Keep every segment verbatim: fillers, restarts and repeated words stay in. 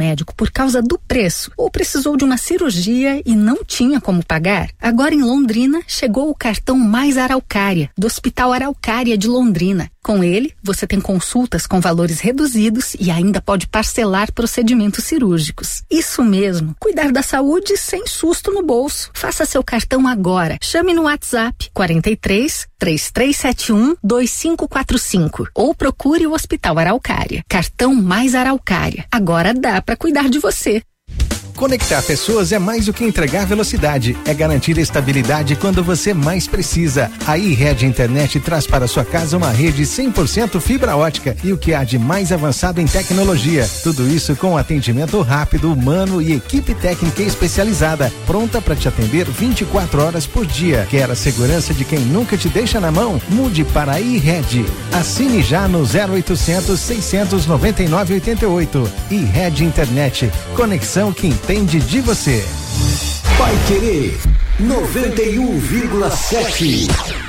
médico por causa do preço ou precisou de uma cirurgia e não tinha como pagar? Agora em Londrina chegou o cartão Mais Araucária, do Hospital Araucária de Londrina. Com ele, você tem consultas com valores reduzidos e ainda pode parcelar procedimentos cirúrgicos. Isso mesmo, cuidar da saúde sem susto no bolso. Faça seu cartão agora. Chame no WhatsApp quarenta e três, três três sete um, dois cinco quatro cinco ou procure o Hospital Araucária. Cartão Mais Araucária. Agora dá para cuidar de você. Conectar pessoas é mais do que entregar velocidade, é garantir estabilidade quando você mais precisa. A iRede Internet traz para sua casa uma rede cem por cento fibra ótica e o que há de mais avançado em tecnologia. Tudo isso com atendimento rápido, humano e equipe técnica especializada, pronta para te atender vinte e quatro horas por dia. Quer a segurança de quem nunca te deixa na mão? Mude para a iRede. Assine já no zero oitocentos, seiscentos e noventa e nove, oitenta e oito. iRede Internet. Conexão que entende de você. Paiquerê noventa e um vírgula sete.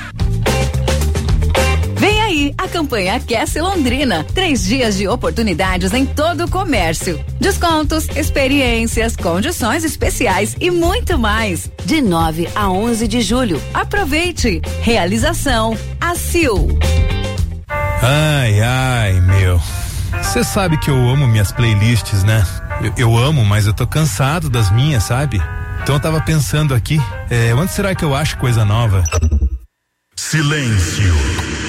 Vem aí a campanha Aquece Londrina. Três dias de oportunidades em todo o comércio. Descontos, experiências, condições especiais e muito mais. De nove a onze de julho. Aproveite. Realização A C I L. Ai, ai, meu. Você sabe que eu amo minhas playlists, né? Eu, eu amo, mas eu tô cansado das minhas, sabe? Então eu tava pensando aqui, é, onde será que eu acho coisa nova? Silêncio.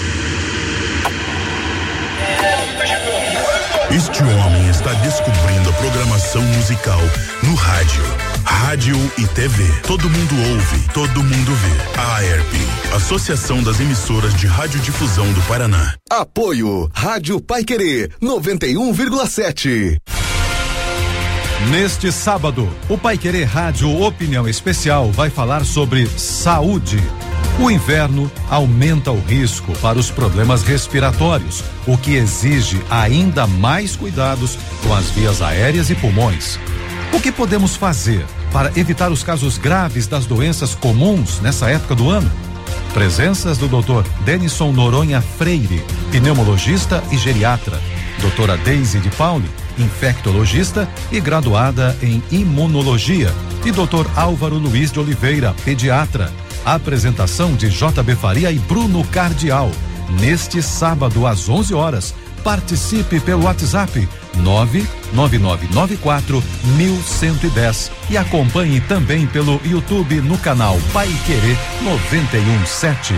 Este homem está descobrindo a programação musical no rádio. Rádio e T V. Todo mundo ouve, todo mundo vê. A AERP, Associação das Emissoras de Radiodifusão do Paraná. Apoio Rádio Paiquerê noventa e um vírgula sete. Neste sábado, o Paiquerê Rádio Opinião Especial vai falar sobre saúde. O inverno aumenta o risco para os problemas respiratórios, o que exige ainda mais cuidados com as vias aéreas e pulmões. O que podemos fazer para evitar os casos graves das doenças comuns nessa época do ano? Presenças do doutor Denison Noronha Freire, pneumologista e geriatra, doutora Deise de Pauli, infectologista e graduada em imunologia, e doutor Álvaro Luiz de Oliveira, pediatra. A apresentação de J B Faria e Bruno Cardial, neste sábado às onze horas. Participe pelo WhatsApp nove nove nove nove quatro um um um zero e acompanhe também pelo YouTube no canal Paiquerê noventa e um vírgula sete.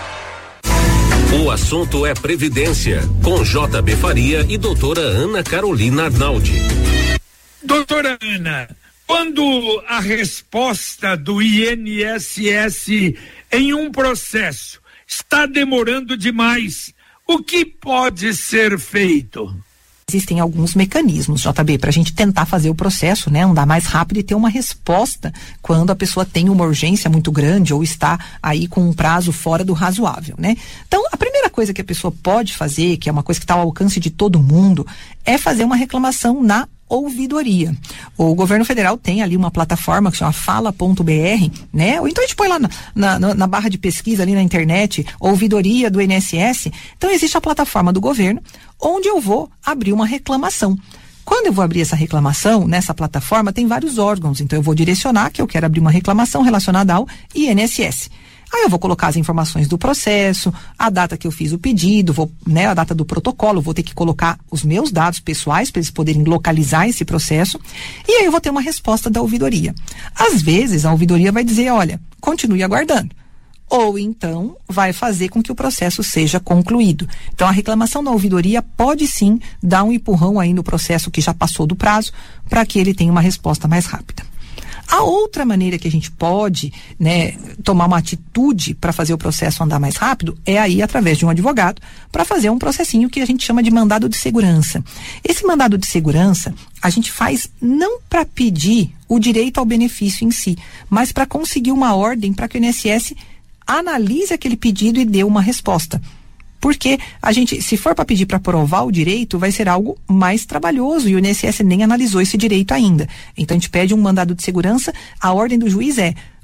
O assunto é Previdência, com J B Faria e doutora Ana Carolina Arnaldi. Doutora Ana, quando a resposta do I N S S em um processo está demorando demais, o que pode ser feito? Existem alguns mecanismos, J B, para a gente tentar fazer o processo, né, andar mais rápido e ter uma resposta quando a pessoa tem uma urgência muito grande ou está aí com um prazo fora do razoável, né? Então, a primeira coisa que a pessoa pode fazer, que é uma coisa que está ao alcance de todo mundo, é fazer uma reclamação na ouvidoria. O governo federal tem ali uma plataforma que chama fala ponto b r, né? Ou então a gente põe lá na, na, na barra de pesquisa ali na internet, ouvidoria do I N S S. Então existe a plataforma do governo, onde eu vou abrir uma reclamação. Quando eu vou abrir essa reclamação, nessa plataforma tem vários órgãos, então eu vou direcionar que eu quero abrir uma reclamação relacionada ao I N S S. Aí eu vou colocar as informações do processo, a data que eu fiz o pedido, vou, né, a data do protocolo, vou ter que colocar os meus dados pessoais para eles poderem localizar esse processo, e aí eu vou ter uma resposta da ouvidoria. Às vezes a ouvidoria vai dizer, olha, continue aguardando. Ou então vai fazer com que o processo seja concluído. Então a reclamação da ouvidoria pode sim dar um empurrão aí no processo que já passou do prazo, para que ele tenha uma resposta mais rápida. A outra maneira que a gente pode, né, tomar uma atitude para fazer o processo andar mais rápido é aí através de um advogado para fazer um processinho que a gente chama de mandado de segurança. Esse mandado de segurança a gente faz não para pedir o direito ao benefício em si, mas para conseguir uma ordem para que o I N S S analise aquele pedido e dê uma resposta. Porque a gente, se for para pedir para provar o direito, vai ser algo mais trabalhoso e o I N S S nem analisou esse direito ainda. Então a gente pede um mandado de segurança, a ordem do juiz é,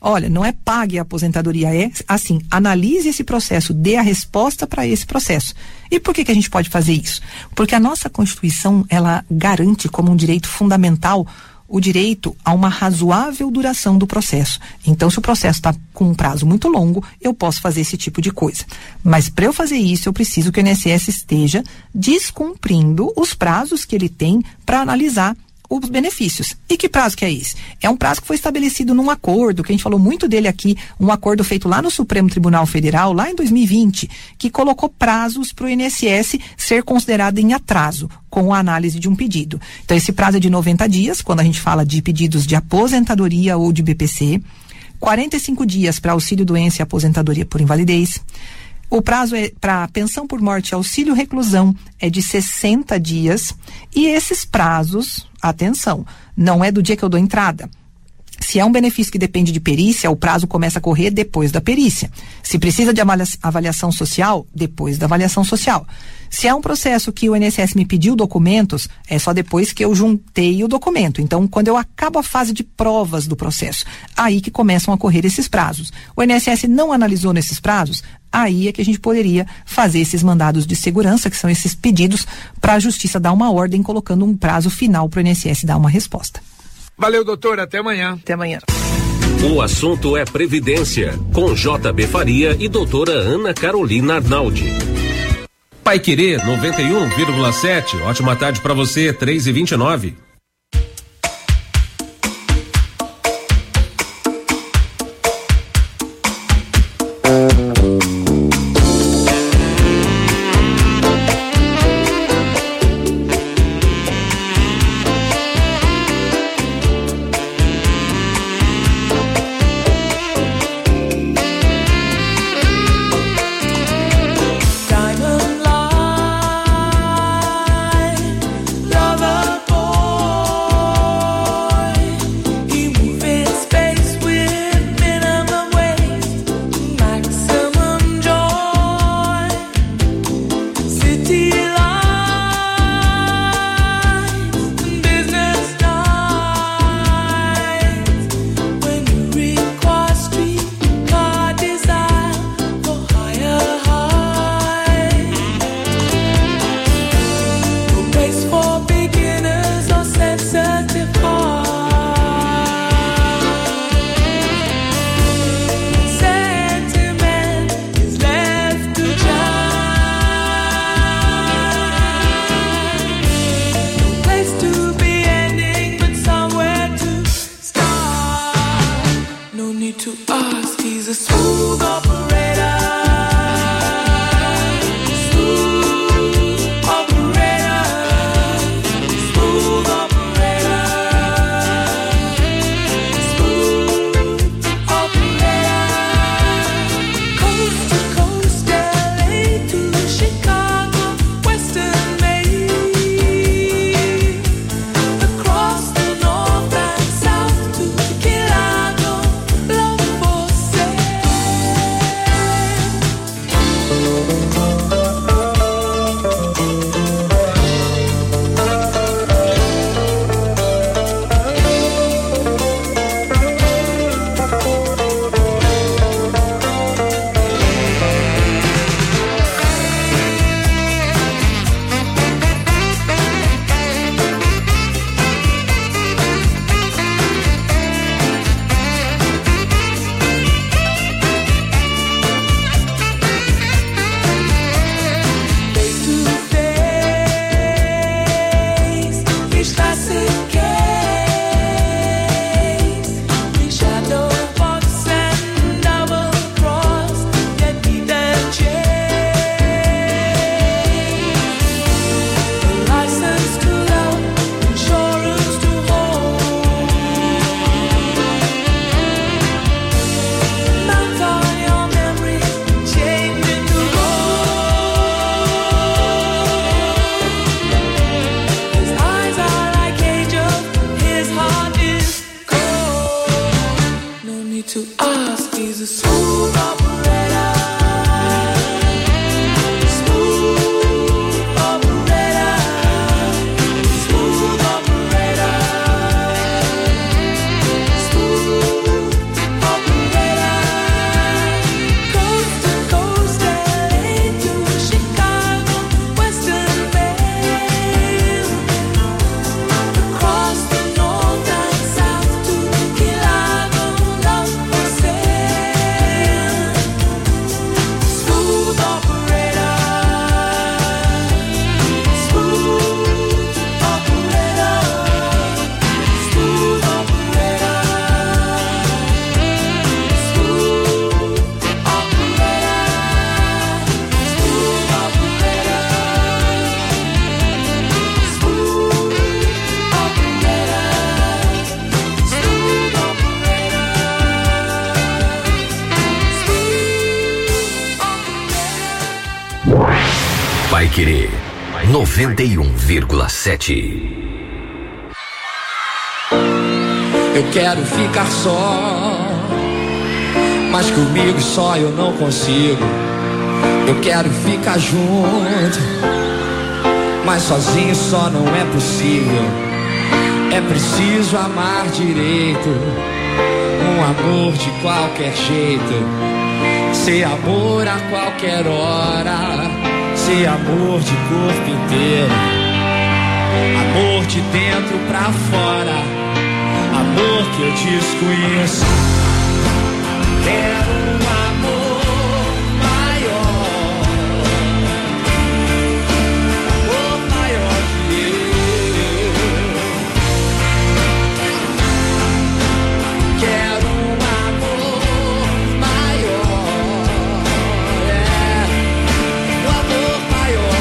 olha, não é pague a aposentadoria, é assim, analise esse processo, dê a resposta para esse processo. E por que que a gente pode fazer isso? Porque a nossa Constituição, ela garante como um direito fundamental o direito a uma razoável duração do processo. Então, se o processo está com um prazo muito longo, eu posso fazer esse tipo de coisa. Mas para eu fazer isso, eu preciso que o I N S S esteja descumprindo os prazos que ele tem para analisar os benefícios. E que prazo que é esse? É um prazo que foi estabelecido num acordo, que a gente falou muito dele aqui, um acordo feito lá no Supremo Tribunal Federal, lá em dois mil e vinte, que colocou prazos para o I N S S ser considerado em atraso com a análise de um pedido. Então, esse prazo é de noventa dias, quando a gente fala de pedidos de aposentadoria ou de B P C, quarenta e cinco dias para auxílio-doença e aposentadoria por invalidez. O prazo é para pensão por morte e auxílio reclusão é de sessenta dias, e esses prazos, atenção, não é do dia que eu dou entrada. Se é um benefício que depende de perícia, o prazo começa a correr depois da perícia. Se precisa de avaliação social, depois da avaliação social. Se é um processo que o I N S S me pediu documentos, é só depois que eu juntei o documento. Então, quando eu acabo a fase de provas do processo, aí que começam a correr esses prazos. O I N S S não analisou nesses prazos, aí é que a gente poderia fazer esses mandados de segurança, que são esses pedidos para a justiça dar uma ordem, colocando um prazo final para o I N S S dar uma resposta. Valeu, doutor, até amanhã. Até amanhã. O assunto é Previdência, com J B Faria e doutora Ana Carolina Arnaldi. Paiquerê noventa e um vírgula sete, ótima tarde para você, três e vinte e nove. Diamond line, lover boy. Paiquerê noventa e um vírgula sete. Eu quero ficar só, mas comigo só eu não consigo. Eu quero ficar junto, mas sozinho só não é possível. É preciso amar direito, um amor de qualquer jeito, ser amor a qualquer hora, ser amor de corpo inteiro, amor de dentro pra fora, amor que eu desconheço. Quero um amor maior, amor maior que eu. Quero um amor maior, é, um amor maior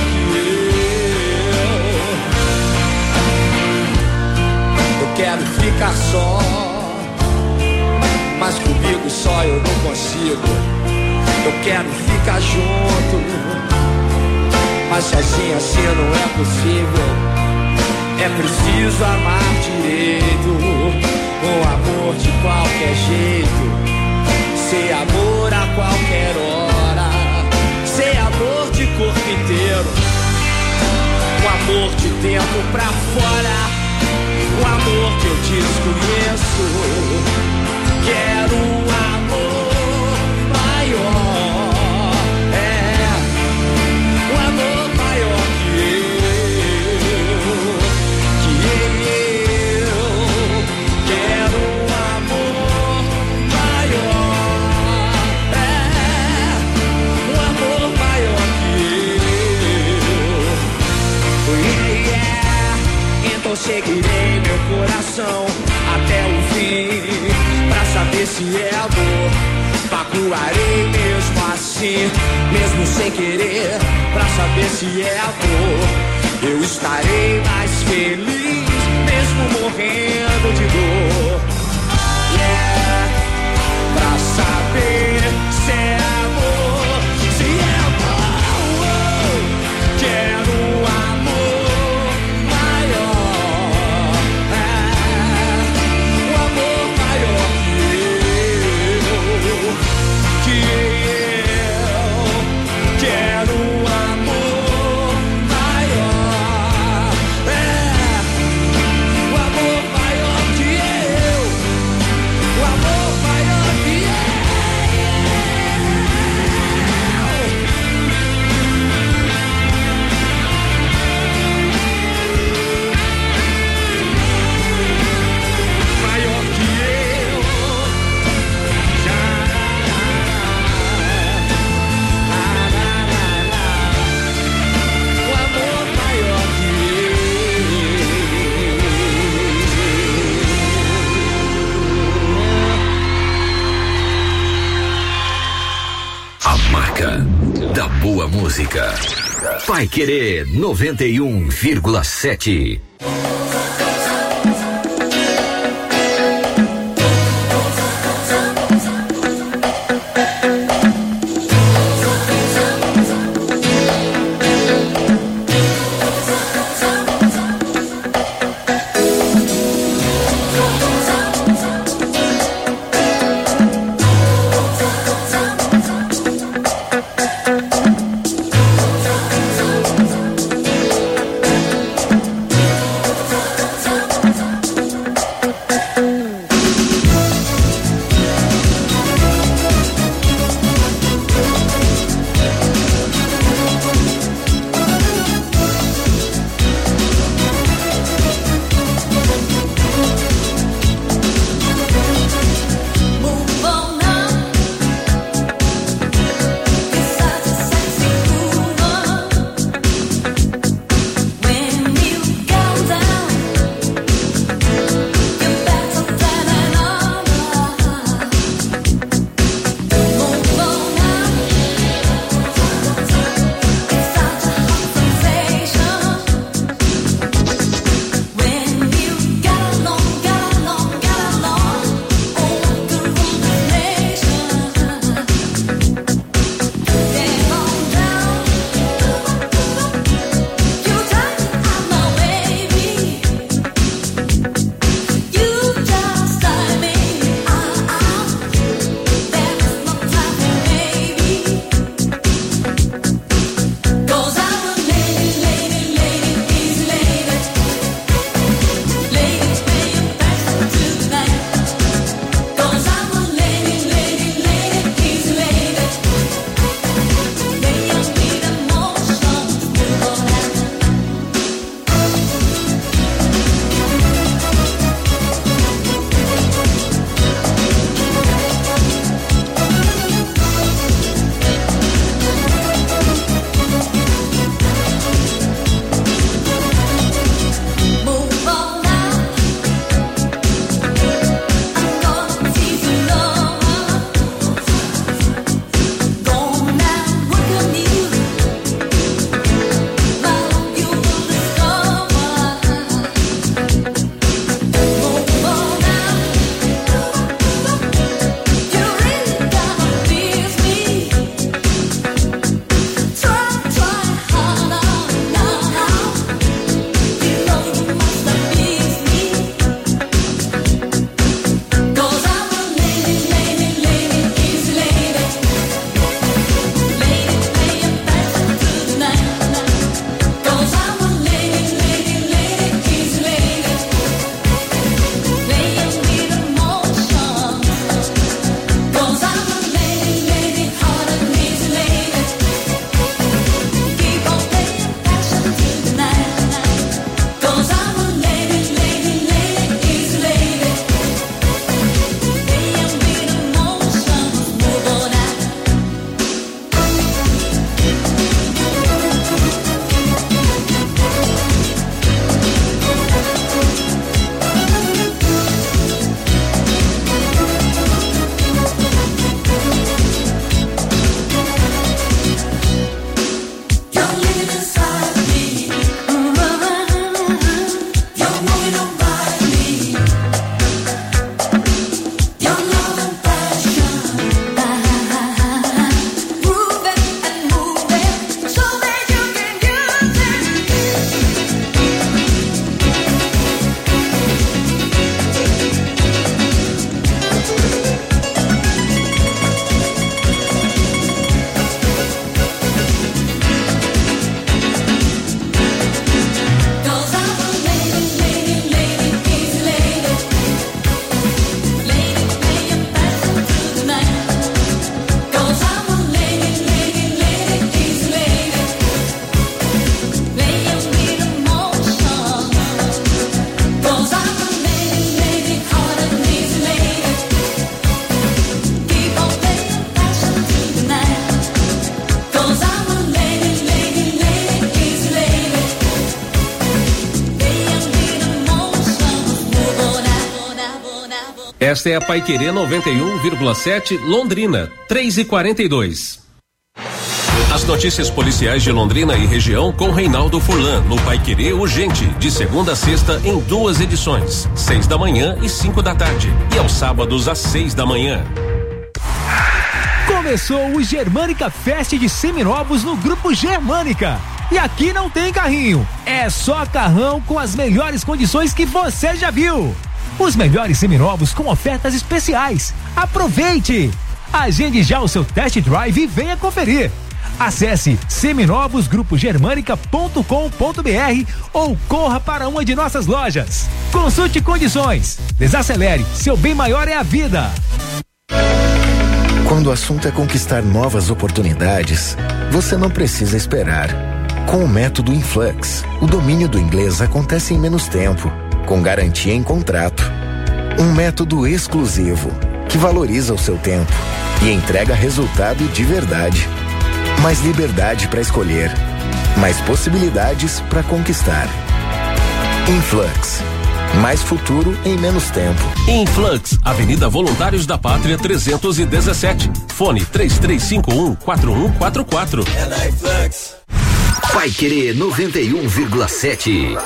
que eu. Eu quero ficar só, mas comigo só eu não consigo. Eu quero ficar junto, mas sozinho assim não é possível. É preciso amar direito, um amor de qualquer jeito, ser amor a qualquer hora, ser amor de corpo inteiro, um amor de dentro pra fora, um amor que eu desconheço. Quero um amor maior, é, um amor maior que eu, que eu. Quero um amor maior, é, um amor maior que eu. Yeah, yeah. Então seguirei meu coração até o fim, pra saber se é amor. Magoarei mesmo assim, mesmo sem querer, pra saber se é amor. Eu estarei mais feliz, mesmo morrendo de dor. Yeah, pra saber se é amor, se é amor. Quero um amor maior, é, um amor maior que eu. Quero um amor maior, é, um amor maior que eu, um amor maior que eu. Maior que eu. A marca da boa música. Paiquerê noventa e um vírgula sete. Esta é a Paiquerê noventa e um vírgula sete, Londrina, três e quarenta e dois. As notícias policiais de Londrina e região com Reinaldo Furlan, no Paiquerê Urgente, de segunda a sexta em duas edições, seis da manhã e cinco da tarde, e aos sábados às seis da manhã. Começou o Germânica Fest de seminovos no Grupo Germânica. E aqui não tem carrinho, é só carrão com as melhores condições que você já viu. Os melhores seminovos com ofertas especiais. Aproveite! Agende já o seu test drive e venha conferir. Acesse seminovos grupo germânica ponto com ponto br ou corra para uma de nossas lojas. Consulte condições. Desacelere, seu bem maior é a vida. Quando o assunto é conquistar novas oportunidades, você não precisa esperar. Com o método Influx, o domínio do inglês acontece em menos tempo, com garantia em contrato. Um método exclusivo, que valoriza o seu tempo e entrega resultado de verdade. Mais liberdade para escolher, mais possibilidades para conquistar. Influx, mais futuro em menos tempo. Influx, Avenida Voluntários da Pátria trezentos e dezessete. Fone três três cinco um, quatro um quatro quatro. É na Influx. Paiquerê noventa e um vírgula sete.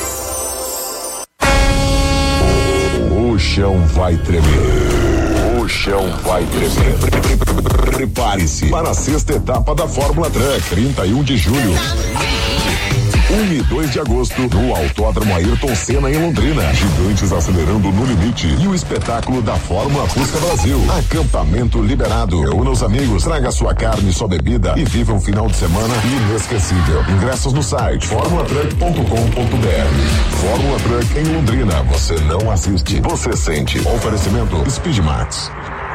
O chão vai tremer. O chão vai tremer. Prepare-se para a sexta etapa da Fórmula Truck, trinta e um de julho. um e dois de agosto, no Autódromo Ayrton Senna em Londrina. Gigantes acelerando no limite e o espetáculo da Fórmula Fusca Brasil. Acampamento liberado. Reúna os amigos, traga sua carne e sua bebida e viva um final de semana inesquecível. Ingressos no site fórmula truck ponto com ponto br. Fórmula Truck em Londrina. Você não assiste, você sente. Oferecimento Speedmax.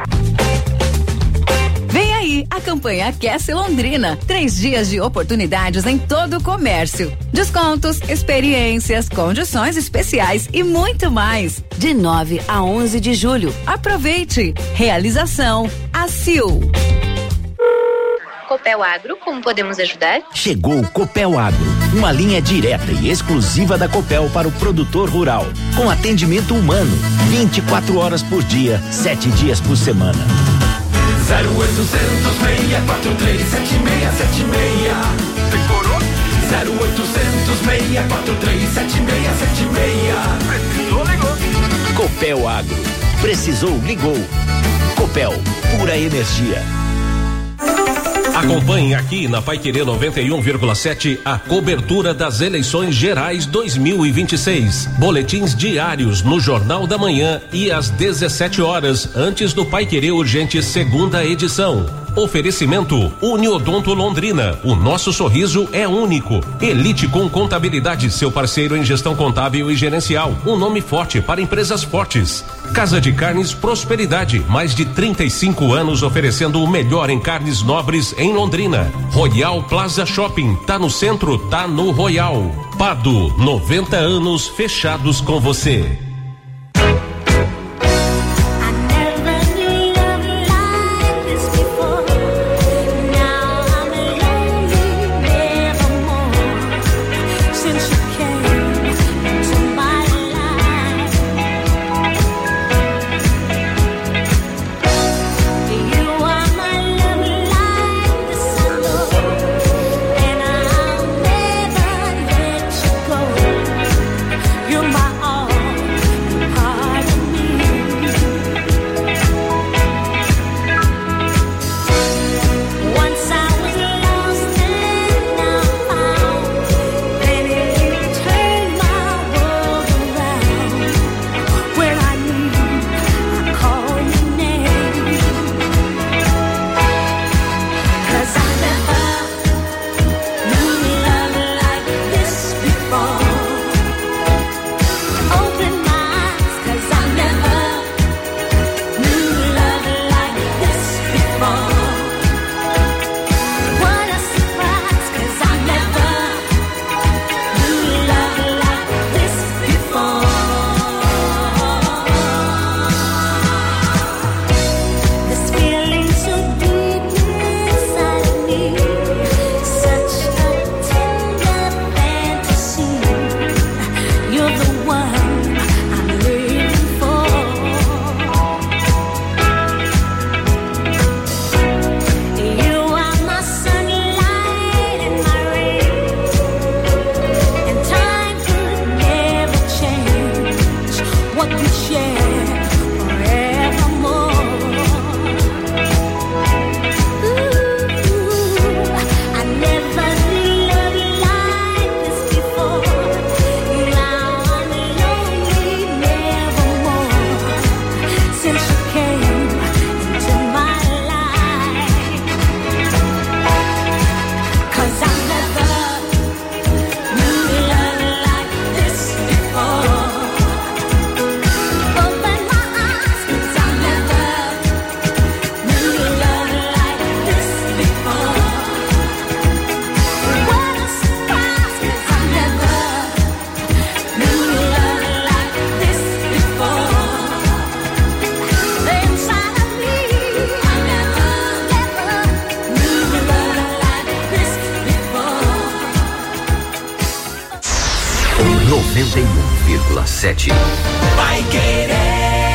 Vem aí a campanha Aquece Londrina. Três dias de oportunidades em todo o comércio. Descontos, experiências, condições especiais e muito mais. De nove a onze de julho. Aproveite. Realização A C I U. Copel Agro, como podemos ajudar? Chegou o Copel Agro, uma linha direta e exclusiva da Copel para o produtor rural, com atendimento humano, vinte e quatro horas por dia, sete dias por semana. zero oitocentos, seis quatro três, sete seis sete seis. Decorou? zero oitocentos, seis quatro três, sete seis sete seis. Precisou, ligou. Copel Agro. Precisou, ligou. Copel, pura energia. Acompanhe aqui na Paiquerê noventa e um vírgula sete a cobertura das eleições gerais dois mil e vinte e seis. Boletins diários no Jornal da Manhã e às dezessete horas, antes do Paiquerê Urgente segunda edição. Oferecimento Uniodonto Londrina. O nosso sorriso é único. Elite com Contabilidade, seu parceiro em gestão contábil e gerencial. Um nome forte para empresas fortes. Casa de Carnes Prosperidade. Mais de trinta e cinco anos oferecendo o melhor em carnes nobres em Londrina. Royal Plaza Shopping. Tá no centro, tá no Royal. Pado, noventa anos fechados com você. You're my all. vírgula sete. Vai Querer.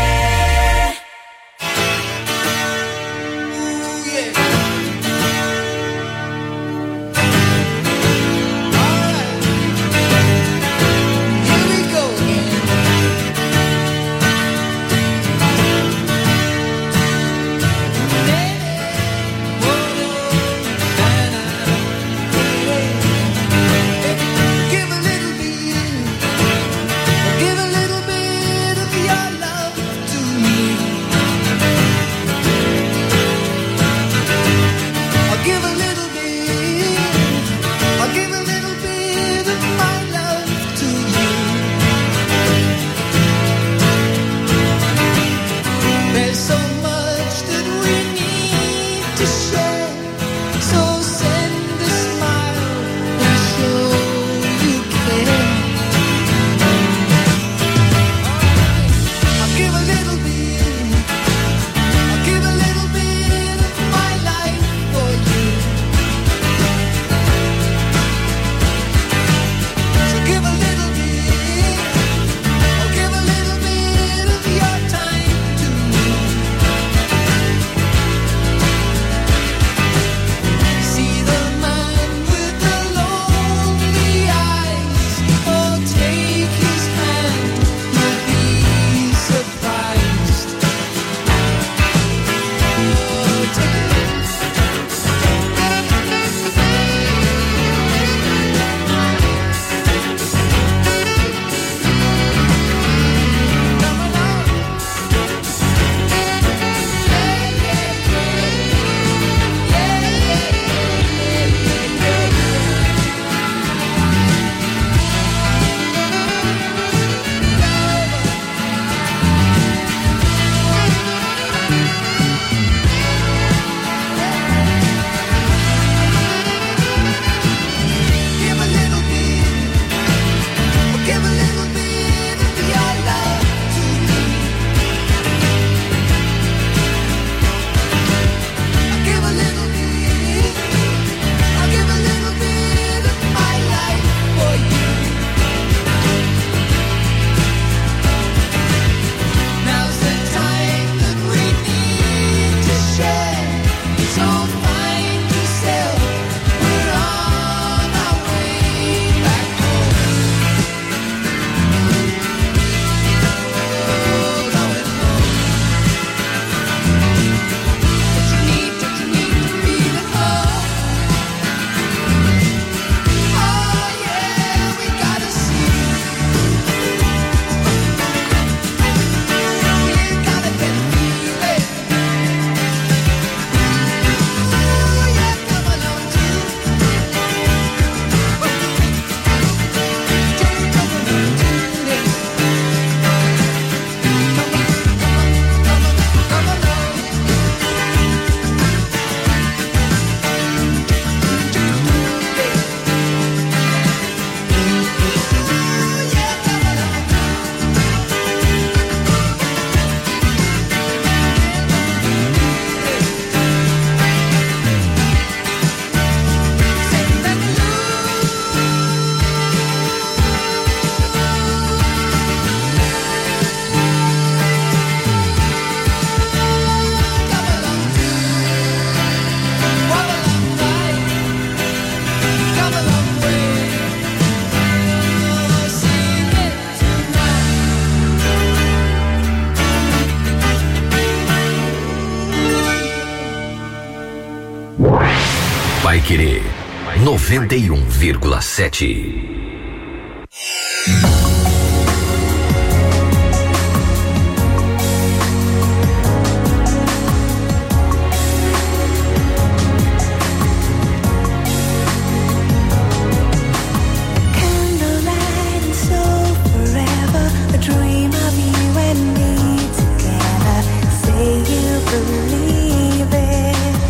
Paiquerê noventa e um vírgula sete.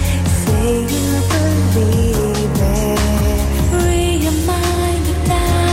Free your mind down.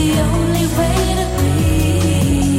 the only way to be.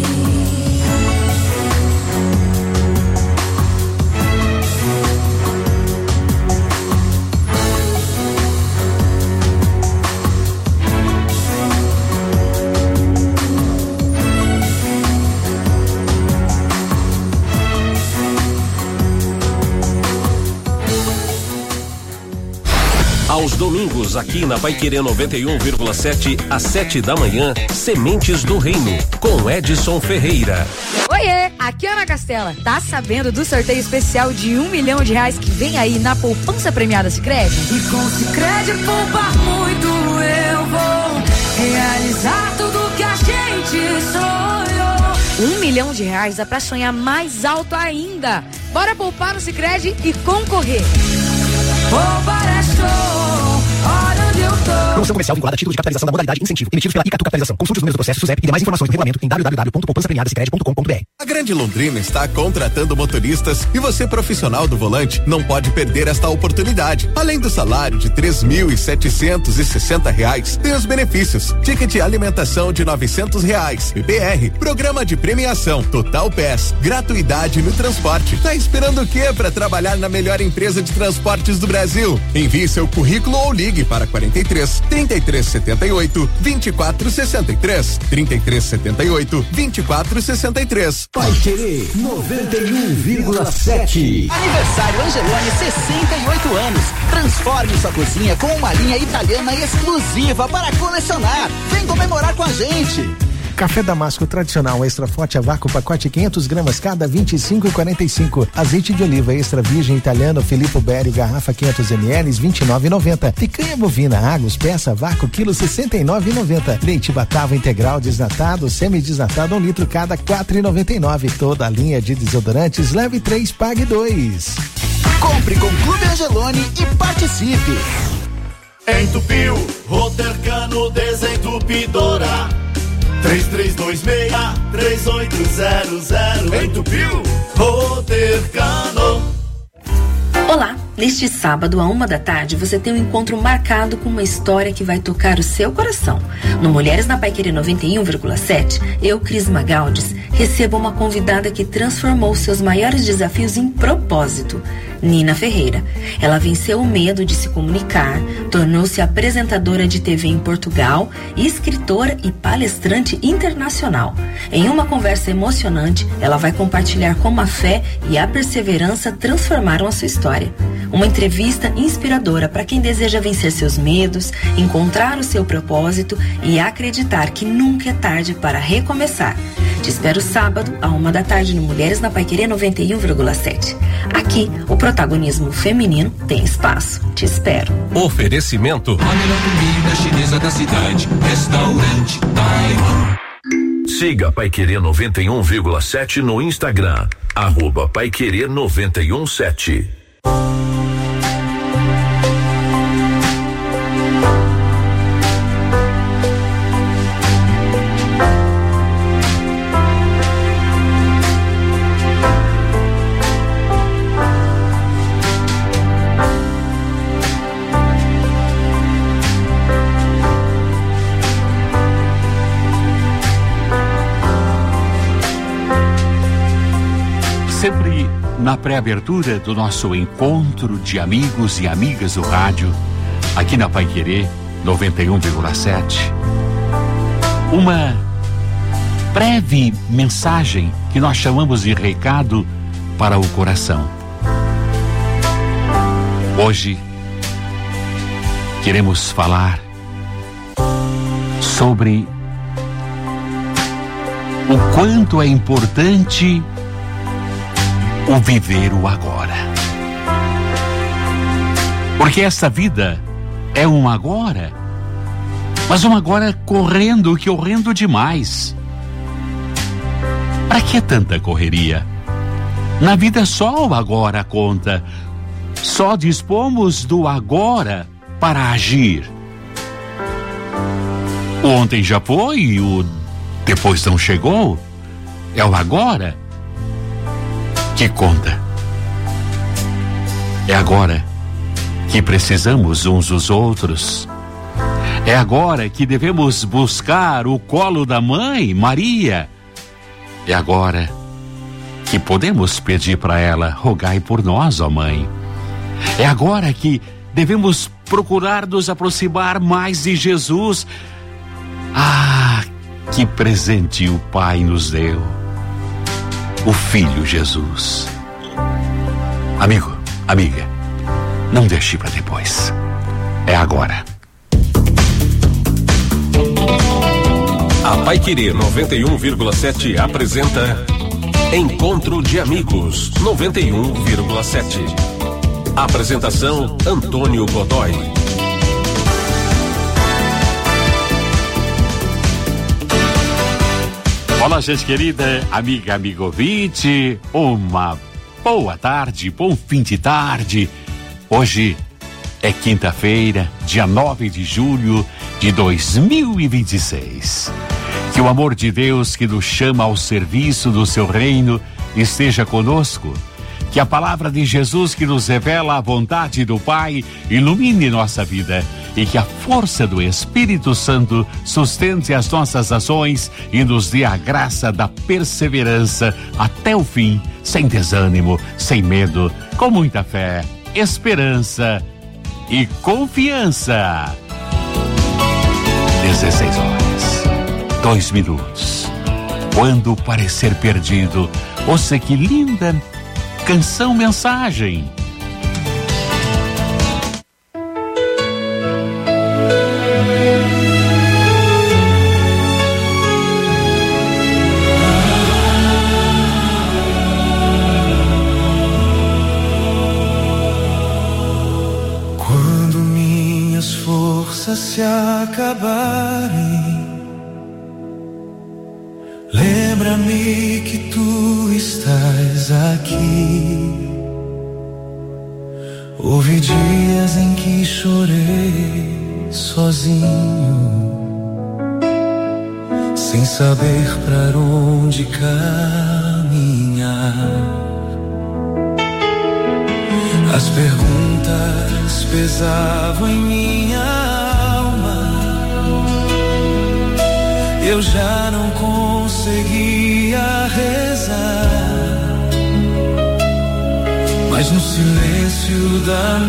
Aos domingos, aqui na Paiquerê noventa e um vírgula sete, às sete da manhã, Sementes do Reino, com Edson Ferreira. Oiê, aqui é Ana Castela. Tá sabendo do sorteio especial de um milhão de reais que vem aí na poupança premiada Sicredi? E com Sicredi poupar muito eu vou realizar tudo que a gente sonhou. Um milhão de reais dá pra sonhar mais alto ainda. Bora poupar no Sicredi e concorrer. Poupar é show, olha onde eu tô. Promoção comercial vinculada a título de capitalização da modalidade incentivo, emitidos pela Icatu Capitalização. Consulte os números do processo, SUSEP e demais informações no regulamento em w w w ponto poupança premiada sicredi ponto com ponto b r. A Grande Londrina está contratando motoristas e você, profissional do volante, não pode perder esta oportunidade. Além do salário de três mil e setecentos e sessenta reais, tem os benefícios: ticket alimentação de novecentos reais, P B R, programa de premiação, Total Pass, gratuidade no transporte. Tá esperando o quê para trabalhar na melhor empresa de transportes do Brasil? Envie seu currículo ou ligue para quarenta e três, trinta e três setenta e oito, vinte e quatro sessenta e três, trinta e três setenta e oito, vinte e quatro sessenta e três. Paiquerê noventa e um vírgula sete. Aniversário Angelone, sessenta e oito anos. Transforme sua cozinha com uma linha italiana exclusiva para colecionar. Vem comemorar com a gente. Café Damasco tradicional extra forte a vácuo, pacote quinhentas gramas cada, vinte e cinco e quarenta e cinco. Azeite de oliva extra virgem italiano Filippo Berio, garrafa quinhentos mililitros, vinte e nove e noventa. Picanha bovina Agus peça vácuo, quilo sessenta e nove e noventa. Leite Batavo integral desnatado, semi-desnatado um litro cada, quatro e noventa e nove. Toda a linha de desodorantes, leve três, pague dois. Compre com Clube Angelone e participe. Entupiu, Rotercano Desentupidora. três três dois seis, três oito zero zero. Entupiu, Rotercano. Olá, neste sábado, à uma da tarde, você tem um encontro marcado com uma história que vai tocar o seu coração. No Mulheres na Paiquerê noventa e um vírgula sete, eu, Cris Magaldes, recebo uma convidada que transformou seus maiores desafios em propósito. Nina Ferreira. Ela venceu o medo de se comunicar, tornou-se apresentadora de T V em Portugal, escritora e palestrante internacional. Em uma conversa emocionante, ela vai compartilhar como a fé e a perseverança transformaram a sua história. Uma entrevista inspiradora para quem deseja vencer seus medos, encontrar o seu propósito e acreditar que nunca é tarde para recomeçar. Te espero sábado, à uma da tarde, no Mulheres na Paiquerê noventa e um vírgula sete. Aqui, o protagonismo feminino tem espaço. Te espero. Oferecimento. A melhor comida chinesa da cidade, Restaurante Taiwan. Siga Paiquerê noventa e um vírgula sete no Instagram, arroba Paiquerê noventa e um sete. Sempre na pré-abertura do nosso encontro de amigos e amigas do rádio, aqui na Paiquerê noventa e um vírgula sete, uma breve mensagem que nós chamamos de recado para o coração. Hoje queremos falar sobre o quanto é importante o viver o agora. Porque essa vida é um agora, mas um agora correndo, que correndo demais. Para que tanta correria? Na vida só o agora conta. Só dispomos do agora para agir. O ontem já foi e o depois não chegou. É o agora que conta. É agora que precisamos uns dos outros. É agora que devemos buscar o colo da mãe, Maria. É agora que podemos pedir para ela: rogai por nós, ó mãe. É agora que devemos procurar nos aproximar mais de Jesus. Ah, que presente o Pai nos deu, o Filho Jesus. Amigo, amiga, não deixe para depois. É agora. A Paiquerê noventa e um vírgula sete apresenta Encontro de Amigos noventa e um vírgula sete. Apresentação Antônio Godoy. Olá, gente querida, amiga, amigo ouvinte, uma boa tarde, bom fim de tarde. Hoje é quinta-feira, dia nove de julho de dois mil e vinte e seis. Que o amor de Deus que nos chama ao serviço do seu reino esteja conosco. Que a palavra de Jesus que nos revela a vontade do Pai ilumine nossa vida e que a força do Espírito Santo sustente as nossas ações e nos dê a graça da perseverança até o fim, sem desânimo, sem medo, com muita fé, esperança e confiança. dezesseis horas, dois minutos. Quando parecer perdido, ouça que linda canção mensagem. Quando minhas forças se acabarem, lembra-me que tu estás aqui. Houve dias em que chorei sozinho, sem saber pra onde caminhar. As perguntas pesavam em minha alma, eu já não conseguia rezar, mas no silêncio da